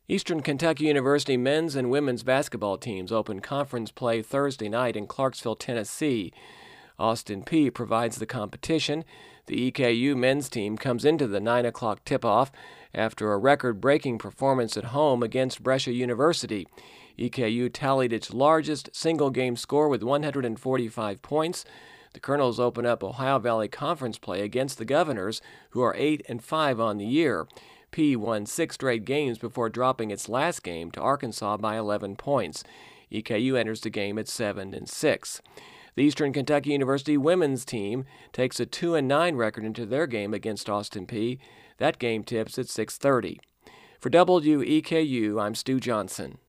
Eastern Kentucky University men's and women's basketball teams open conference play Thursday night in Clarksville, Tennessee. Austin Peay provides the competition. The EKU men's team comes into the 9 o'clock tip-off after a record-breaking performance at home against Brescia University. EKU tallied its largest single-game score with 145 points. The Colonels open up Ohio Valley Conference play against the Governors, who are 8-5 on the year. Peay won 6 straight games before dropping its last game to Arkansas by 11 points. EKU enters the game at 7-6. The Eastern Kentucky University women's team takes a 2-9 record into their game against Austin Peay. That game tips at 6:30. For WEKU, I'm Stu Johnson.